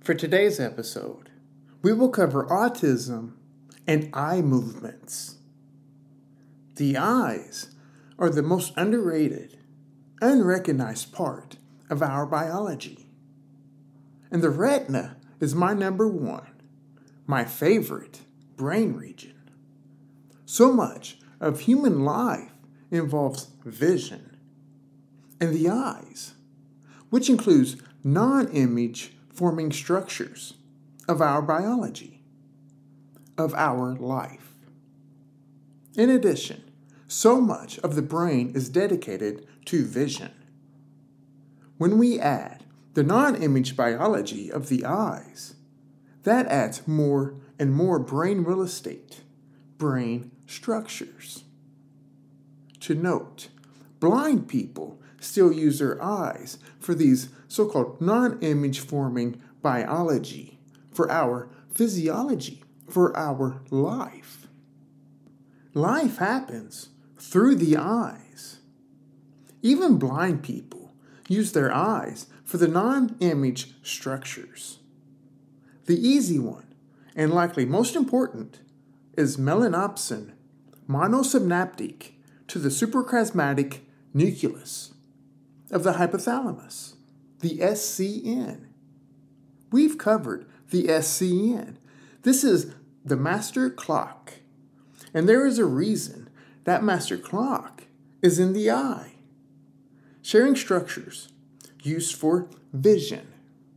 For today's episode, we will cover autism and eye movements. The eyes are the most underrated, unrecognized part of our biology. And the retina is my number one, my favorite brain region. So much of human life involves vision. And the eyes, which includes non-image forming structures of our biology, of our life. In addition, so much of the brain is dedicated to vision. When we add the non-image biology of the eyes, that adds more and more brain real estate, brain structures. To note, blind people still use their eyes for these so-called non-image forming biology, for our physiology, for our life. Life happens through the eyes. Even blind people use their eyes for the non-image structures. The easy one, and likely most important, is melanopsin monosynaptic to the suprachiasmatic nucleus of the hypothalamus, the SCN. We've covered the SCN. This is the master clock. And there is a reason that master clock is in the eye. Sharing structures used for vision.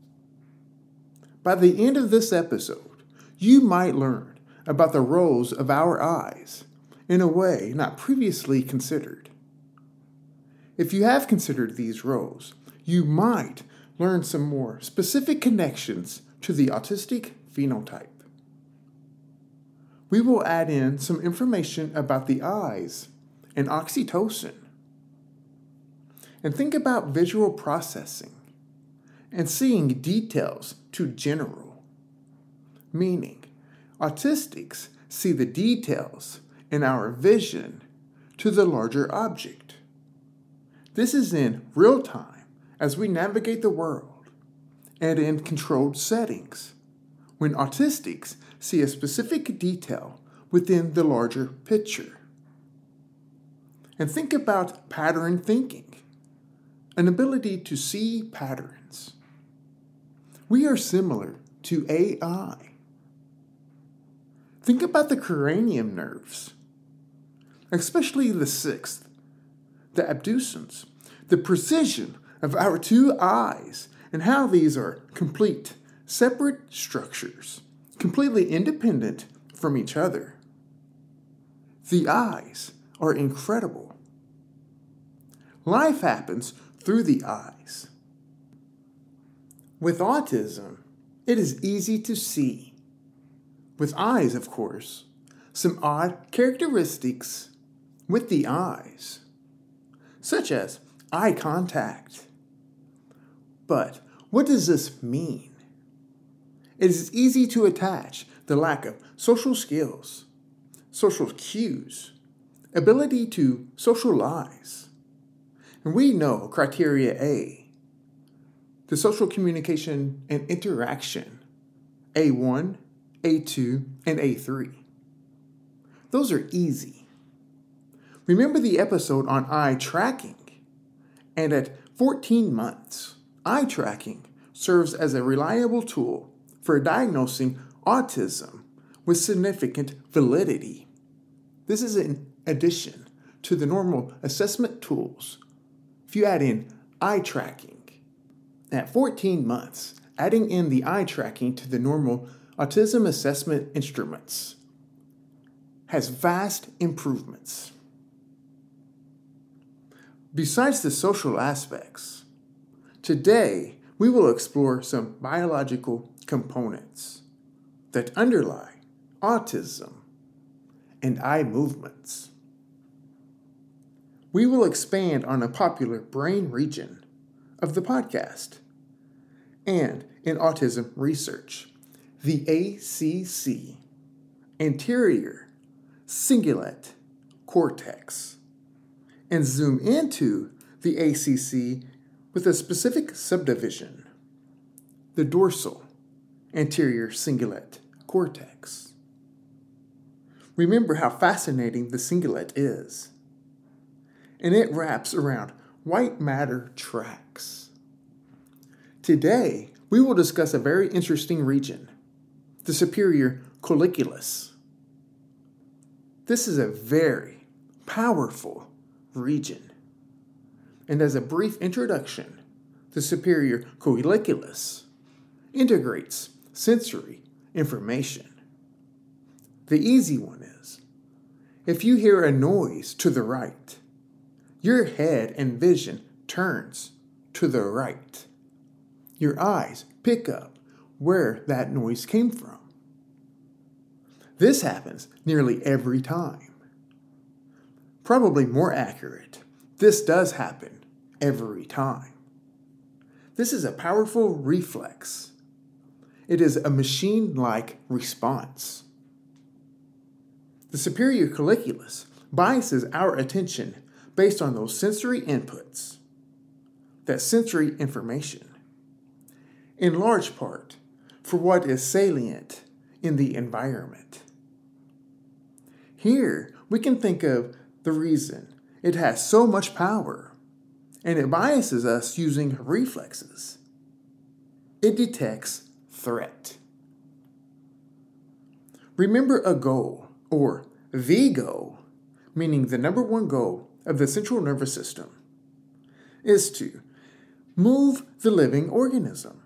By the end of this episode, you might learn about the roles of our eyes in a way not previously considered. If you have considered these roles, you might learn some more specific connections to the autistic phenotype. We will add in some information about the eyes and oxytocin. And think about visual processing and seeing details to general. Meaning, autistics see the details in our vision to the larger object. This is in real time as we navigate the world and in controlled settings when autistics see a specific detail within the larger picture. And think about pattern thinking, an ability to see patterns. We are similar to AI. Think about the cranium nerves, especially the sixth, the abducens, the precision of our two eyes, and how these are complete, separate structures, completely independent from each other. The eyes are incredible. Life happens through the eyes. With autism, it is easy to see. With eyes, of course, some odd characteristics with the eyes, such as eye contact. But what does this mean? It is easy to attach the lack of social skills, social cues, ability to socialize. And we know criteria A, the social communication and interaction, A1, A2, and A3. Those are easy. Remember the episode on eye tracking. And at 14 months, eye tracking serves as a reliable tool for diagnosing autism with significant validity. This is in addition to the normal assessment tools. If you add in eye tracking, at 14 months, adding in the eye tracking to the normal autism assessment instruments has vast improvements. Besides the social aspects, today we will explore some biological components that underlie autism and eye movements. We will expand on a popular brain region of the podcast and in autism research, the ACC, anterior cingulate cortex, and zoom into the ACC with a specific subdivision, the dorsal anterior cingulate cortex. Remember how fascinating the cingulate is. And it wraps around white matter tracts. Today, we will discuss a very interesting region, the superior colliculus. This is a very powerful region. And as a brief introduction, the superior colliculus integrates sensory information. The easy one is, if you hear a noise to the right, your head and vision turns to the right. Your eyes pick up where that noise came from. This happens nearly every time. Probably more accurate, this does happen every time. This is a powerful reflex. It is a machine-like response. The superior colliculus biases our attention based on those sensory inputs, that sensory information, in large part for what is salient in the environment. Here, we can think of the reason it has so much power, and it biases us using reflexes. It detects threat. Remember a goal, or the goal, meaning the number one goal of the central nervous system, is to move the living organism.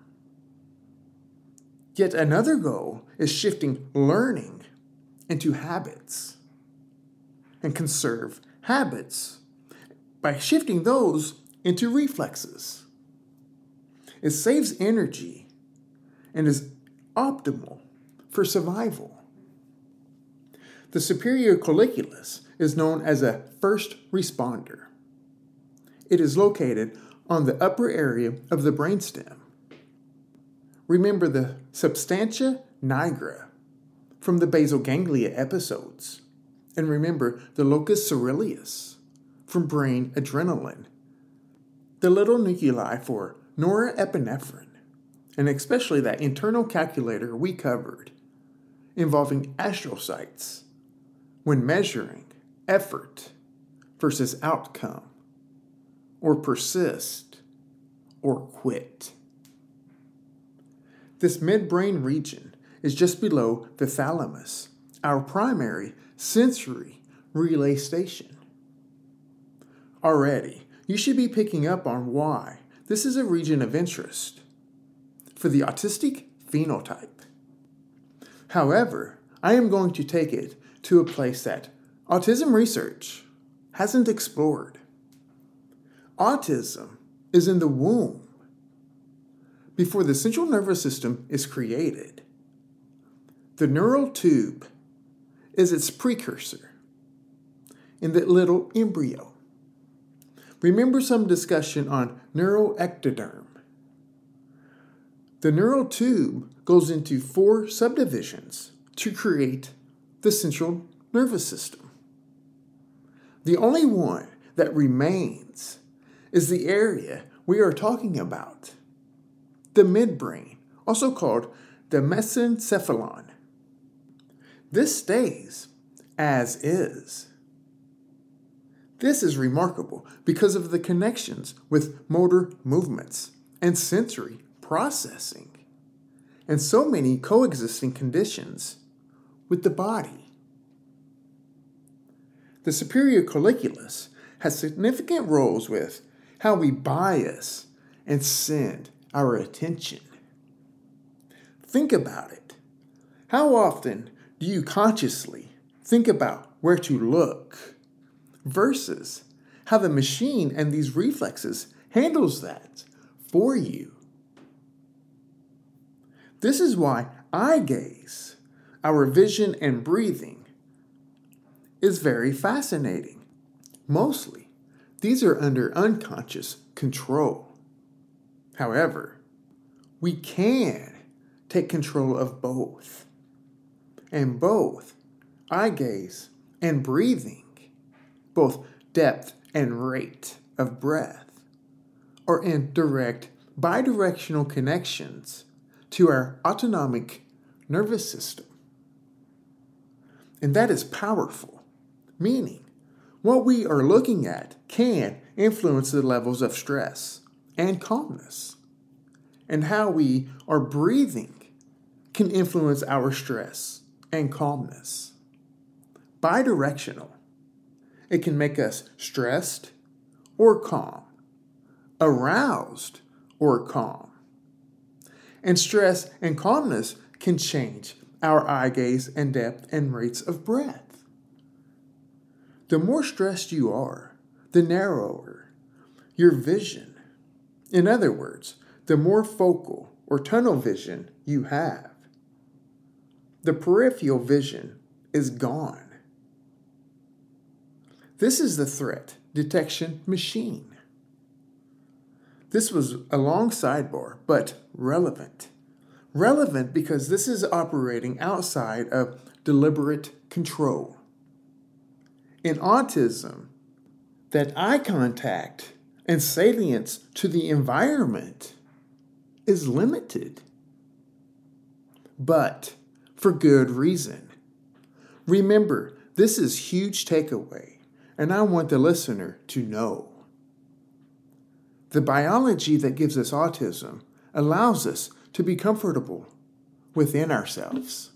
Yet another goal is shifting learning into habits and conserve habits by shifting those into reflexes. It saves energy and is optimal for survival. The superior colliculus is known as a first responder. It is located on the upper area of the brainstem. Remember the substantia nigra from the basal ganglia episodes. And remember the locus coeruleus from brain adrenaline, the little nuclei for norepinephrine, and especially that internal calculator we covered involving astrocytes when measuring effort versus outcome, or persist or quit. This midbrain region is just below the thalamus, our primary sensory relay station. Already, you should be picking up on why this is a region of interest for the autistic phenotype. However, I am going to take it to a place that autism research hasn't explored. Autism is in the womb before the central nervous system is created. The neural tube is its precursor in the little embryo. Remember some discussion on neuroectoderm. The neural tube goes into 4 subdivisions to create the central nervous system. The only one that remains is the area we are talking about, the midbrain, also called the mesencephalon. This stays as is. This is remarkable because of the connections with motor movements and sensory processing, and so many coexisting conditions with the body. The superior colliculus has significant roles with how we bias and send our attention. Think about it. How often do you consciously think about where to look versus how the machine and these reflexes handles that for you? This is why eye gaze, our vision and breathing, is very fascinating. Mostly, these are under unconscious control. However, we can take control of both. And both eye gaze and breathing, both depth and rate of breath, are in direct bidirectional connections to our autonomic nervous system. And that is powerful, meaning what we are looking at can influence the levels of stress and calmness. And how we are breathing can influence our stress and calmness. Bidirectional. It can make us stressed or calm, aroused or calm. And stress and calmness can change our eye gaze and depth and rates of breath. The more stressed you are, the narrower your vision. In other words, the more focal or tunnel vision you have. The peripheral vision is gone. This is the threat detection machine. This was a long sidebar, but relevant. Relevant because this is operating outside of deliberate control. In autism, that eye contact and salience to the environment is limited. But for good reason. Remember, this is huge takeaway, and I want the listener to know. The biology that gives us autism allows us to be comfortable within ourselves.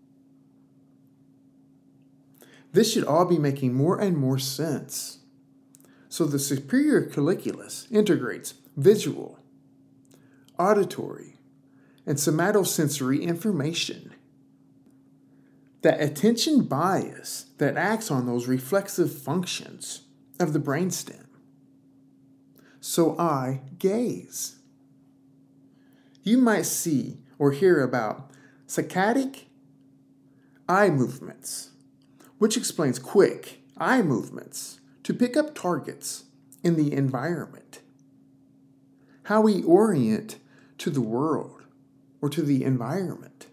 This should all be making more and more sense. So the superior colliculus integrates visual, auditory, and somatosensory information. That attention bias that acts on those reflexive functions of the brainstem. So eye gaze. You might see or hear about saccadic eye movements, which explains quick eye movements to pick up targets in the environment. How we orient to the world or to the environment.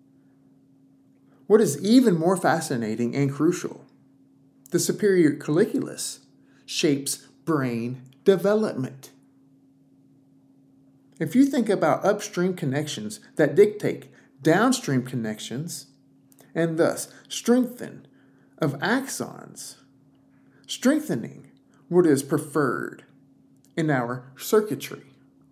What is even more fascinating and crucial, the superior colliculus shapes brain development. If you think about upstream connections that dictate downstream connections, and thus strengthen of axons, strengthening what is preferred in our circuitry,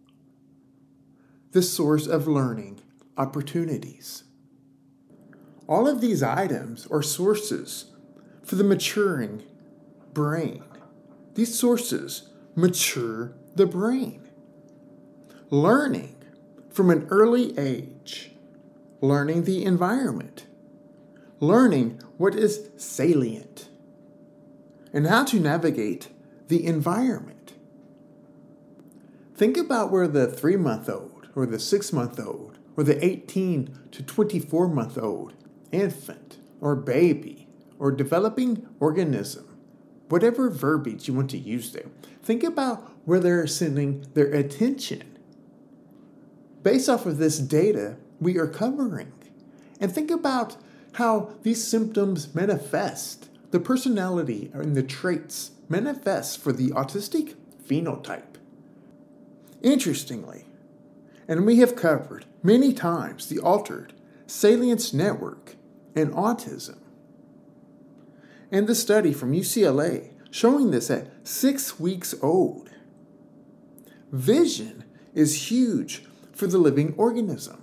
the source of learning opportunities. All of these items are sources for the maturing brain. These sources mature the brain. Learning from an early age, learning the environment, learning what is salient, and how to navigate the environment. Think about where the 3-month-old or the 6-month-old or the 18 to 24-month-old infant or baby or developing organism, whatever verbiage you want to use there, think about where they're sending their attention. Based off of this data we are covering, and think about how these symptoms manifest, the personality and the traits manifest for the autistic phenotype. Interestingly, and we have covered many times the altered salience network in autism. And the study from UCLA showing this at 6 weeks old. Vision is huge for the living organism.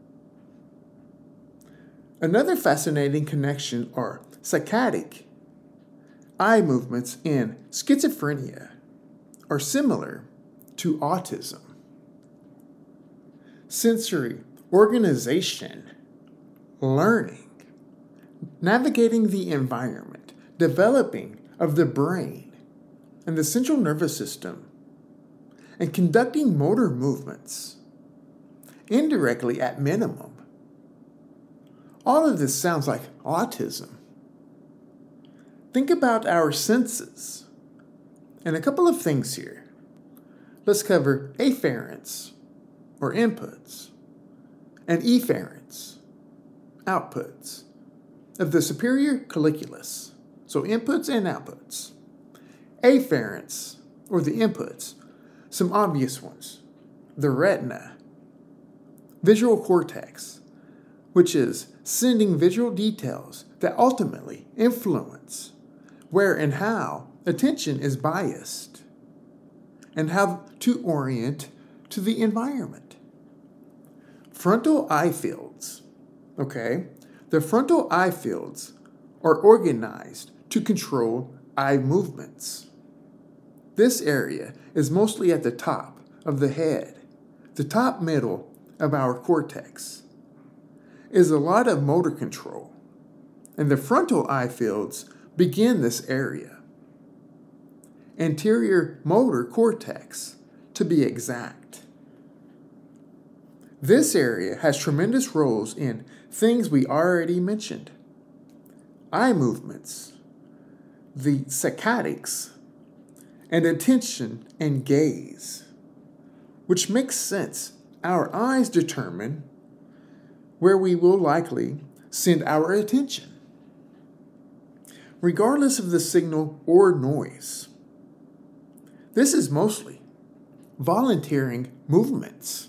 Another fascinating connection are saccadic eye movements in schizophrenia are similar to autism. Sensory organization, learning, navigating the environment, developing of the brain and the central nervous system, and conducting motor movements, indirectly at minimum. All of this sounds like autism. Think about our senses. And a couple of things here. Let's cover afferents, or inputs, and efferents, outputs, of the superior colliculus. So inputs and outputs. Afferents, or the inputs, some obvious ones. The retina, visual cortex, which is sending visual details that ultimately influence where and how attention is biased and how to orient to the environment. Frontal eye fields, okay? The frontal eye fields are organized to control eye movements. This area is mostly at the top of the head. The top middle of our cortex is a lot of motor control, and the frontal eye fields begin this area. Anterior motor cortex, to be exact. This area has tremendous roles in things we already mentioned. Eye movements, the saccadics, and attention and gaze, which makes sense. Our eyes determine where we will likely send our attention, regardless of the signal or noise. This is mostly volunteering movements.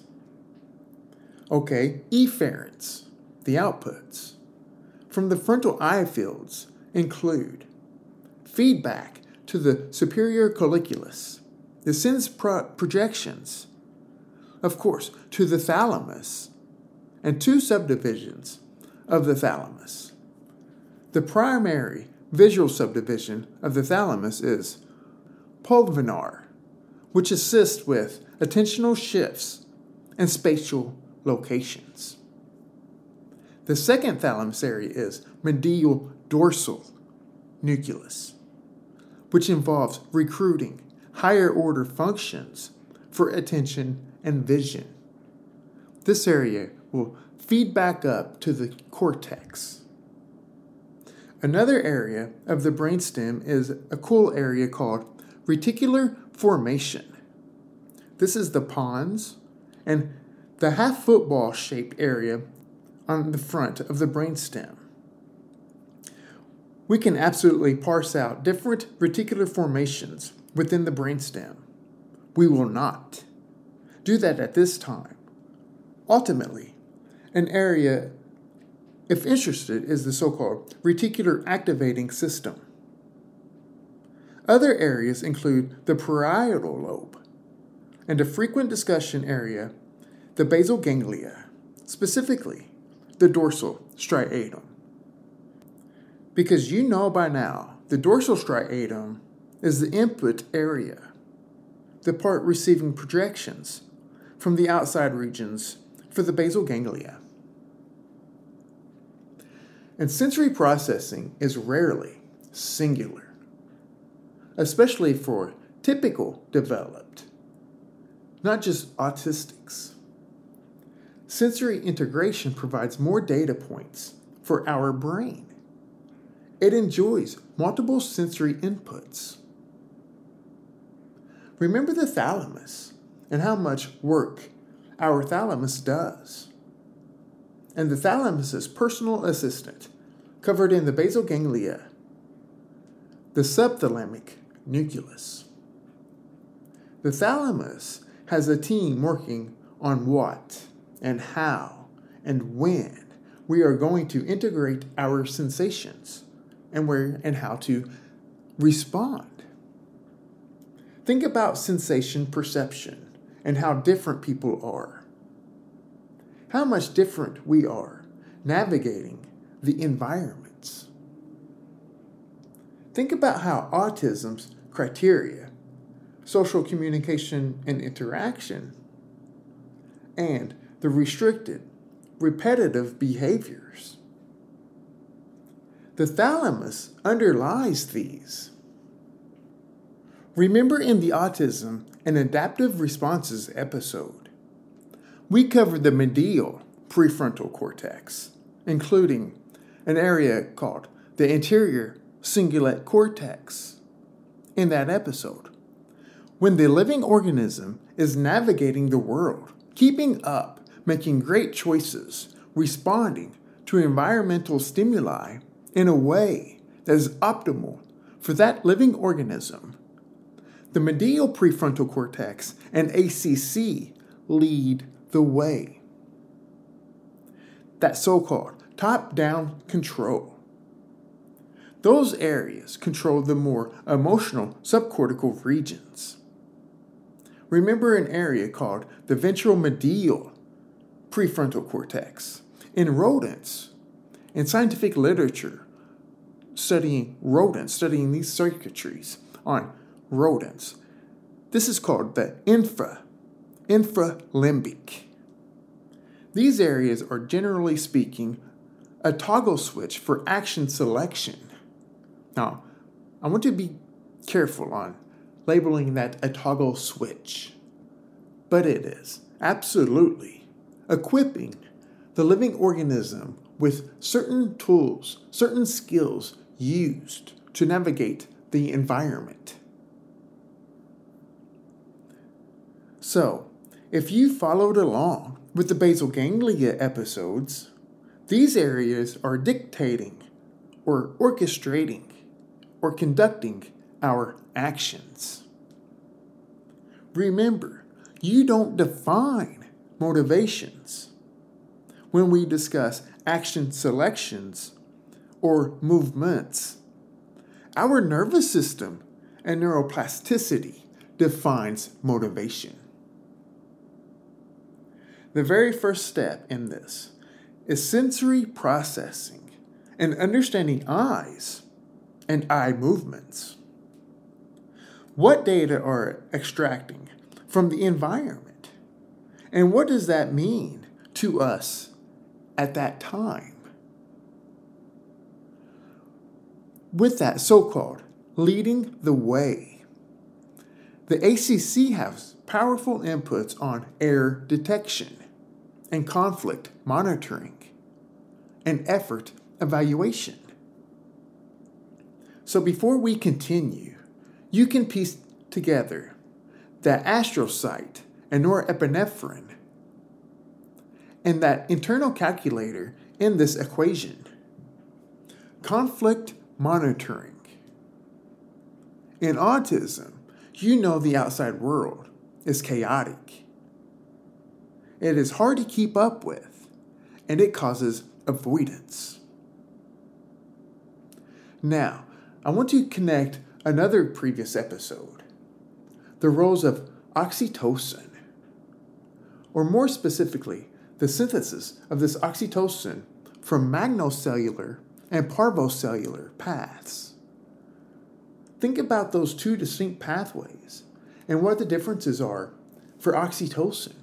Okay, efferents, the outputs from the frontal eye fields include feedback to the superior colliculus. This sends projections, of course, to the thalamus and two subdivisions of the thalamus. The primary visual subdivision of the thalamus is pulvinar, which assists with attentional shifts and spatial locations. The second thalamus area is medial dorsal nucleus, which involves recruiting higher order functions for attention and vision. This area will feed back up to the cortex. Another area of the brainstem is a cool area called reticular formation. This is the pons and the half football shaped area on the front of the brainstem. We can absolutely parse out different reticular formations within the brainstem. We will not do that at this time. Ultimately, an area, if interested, is the so-called reticular activating system. Other areas include the parietal lobe and a frequent discussion area, the basal ganglia, specifically the dorsal striatum. Because you know by now, the dorsal striatum is the input area, the part receiving projections from the outside regions for the basal ganglia. And sensory processing is rarely singular, especially for typical developed, not just autistics. Sensory integration provides more data points for our brain. It enjoys multiple sensory inputs. Remember the thalamus and how much work our thalamus does. And the thalamus's personal assistant, covered in the basal ganglia, the subthalamic nucleus. The thalamus has a team working on what and how and when we are going to integrate our sensations and where and how to respond. Think about sensation perception and how different people are. How much different we are navigating the environments. Think about how autism's criteria, social communication and interaction, and the restricted, repetitive behaviors. The thalamus underlies these. Remember in the Autism and Adaptive Responses episode, we covered the medial prefrontal cortex, including an area called the anterior cingulate cortex. In that episode, when the living organism is navigating the world, keeping up, making great choices, responding to environmental stimuli in a way that is optimal for that living organism, the medial prefrontal cortex and ACC lead the way. that so-called top-down control. Those areas control the more emotional subcortical regions. Remember an area called the ventromedial prefrontal cortex. In rodents, in scientific literature, studying studying these circuitries on rodents, this is called the infralimbic. These areas are, generally speaking, a toggle switch for action selection. Now, I want to be careful on labeling that a toggle switch, but it is absolutely equipping the living organism with certain tools, certain skills used to navigate the environment. So, if you followed along with the basal ganglia episodes, these areas are dictating or orchestrating or conducting our actions. Remember, you don't define motivations when we discuss action selections or movements. Our nervous system and neuroplasticity defines motivation. The very first step in this is sensory processing and understanding eyes and eye movements. What data are extracting from the environment? And what does that mean to us at that time? With that so-called leading the way, the ACC has powerful inputs on error detection and conflict monitoring and effort evaluation. So before we continue, you can piece together the astrocyte and norepinephrine and that internal calculator in this equation. Conflict monitoring. In autism, you know the outside world is chaotic. It is hard to keep up with, and it causes avoidance. Now, I want to connect another previous episode, the roles of oxytocin, or more specifically, the synthesis of this oxytocin from magnocellular and parvocellular paths. Think about those two distinct pathways and what the differences are for oxytocin.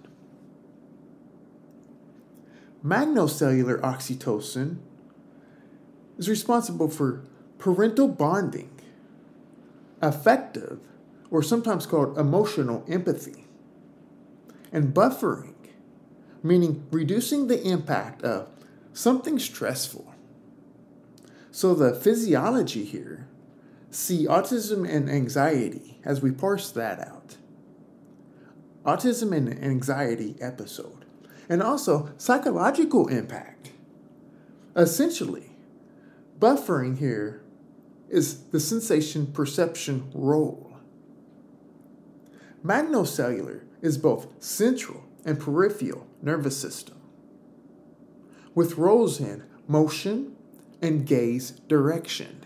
Magnocellular oxytocin is responsible for parental bonding, affective, or sometimes called emotional empathy, and buffering, meaning reducing the impact of something stressful. So the physiology here, see autism and anxiety as we parse that out. Autism and anxiety episode. And also psychological impact. Essentially, buffering here is the sensation perception role. Magnocellular is both central and peripheral nervous system, with roles in motion and gaze direction.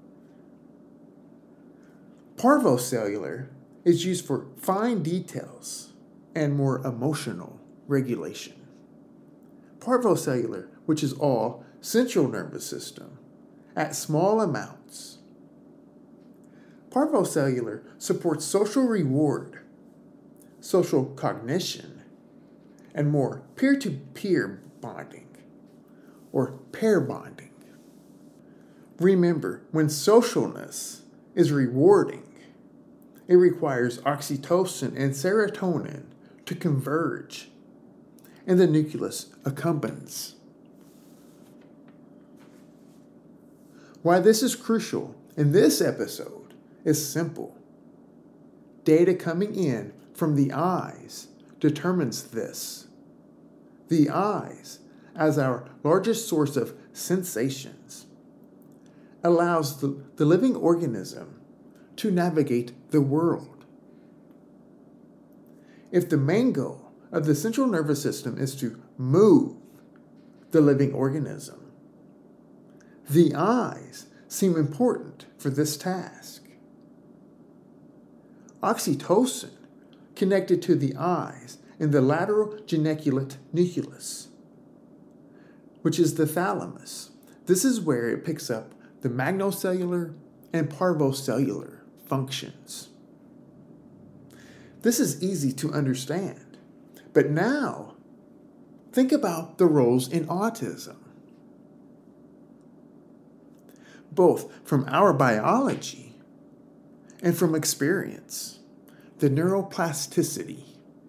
Parvocellular is used for fine details and more emotional regulation. Parvocellular, which is all central nervous system, at small amounts. Parvocellular supports social reward, social cognition, and more peer-to-peer bonding, or pair bonding. Remember, when socialness is rewarding, it requires oxytocin and serotonin to converge, and the nucleus accumbens. Why this is crucial in this episode is simple. Data coming in from the eyes determines this. The eyes, as our largest source of sensations, allows the living organism to navigate the world. If the main goal of the central nervous system is to move, the living organism. The eyes seem important for this task. Oxytocin connected to the eyes in the lateral geniculate nucleus, which is the thalamus. This is where it picks up the magnocellular and parvocellular functions. This is easy to understand, but now think about the roles in autism. Both from our biology and from experience, the neuroplasticity.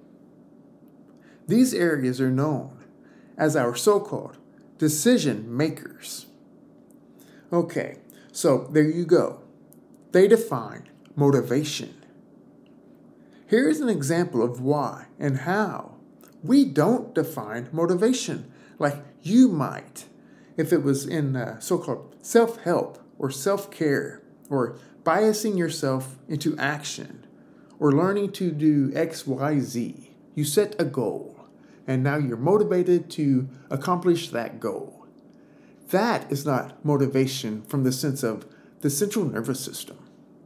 These areas are known as our so-called decision makers. Okay, so there you go. They define motivation. Here is an example of why and how we don't define motivation like you might if it was in so-called self-help or self-care or biasing yourself into action or learning to do X, Y, Z. You set a goal and now you're motivated to accomplish that goal. That is not motivation from the sense of the central nervous system.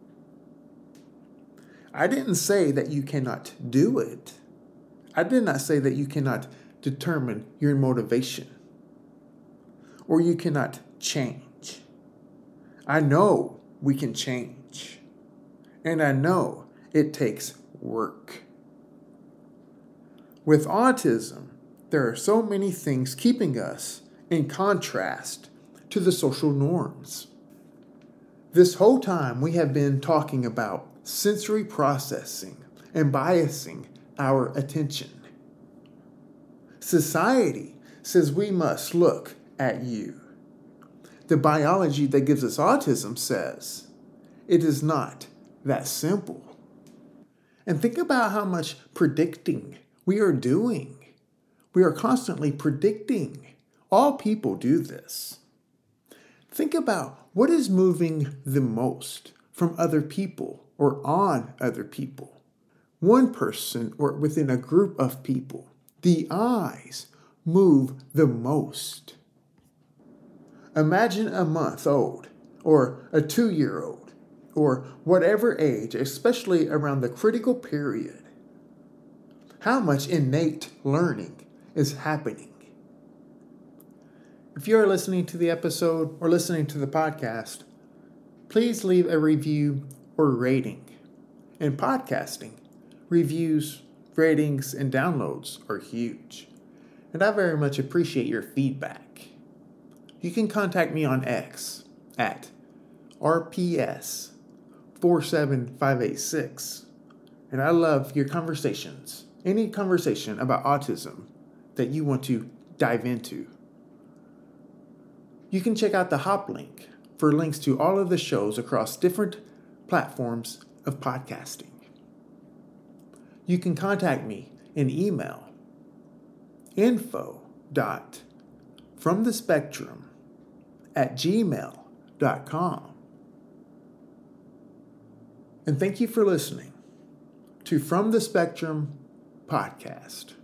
I didn't say that you cannot do it. I did not say that you cannot determine your motivation or you cannot change. I know we can change, and I know it takes work. With autism, there are so many things keeping us in contrast to the social norms. This whole time we have been talking about sensory processing and biasing our attention. Society says we must look at you. The biology that gives us autism says it is not that simple. And think about how much predicting we are doing. We are constantly predicting. All people do this. Think about what is moving the most from other people or on other people. One person or within a group of people. The eyes move the most. Imagine a month-old or a 2-year-old or whatever age, especially around the critical period. How much innate learning is happening? If you're listening to the episode or listening to the podcast, please leave a review or rating. In podcasting, reviews, ratings, and downloads are huge, and I very much appreciate your feedback. You can contact me on X at RPS47586, and I love your conversations. Any conversation about autism that you want to dive into. You can check out the Hop link for links to all of the shows across different platforms of podcasting. You can contact me in email info.fromthespectrum@gmail.com. And thank you for listening to From the Spectrum podcast.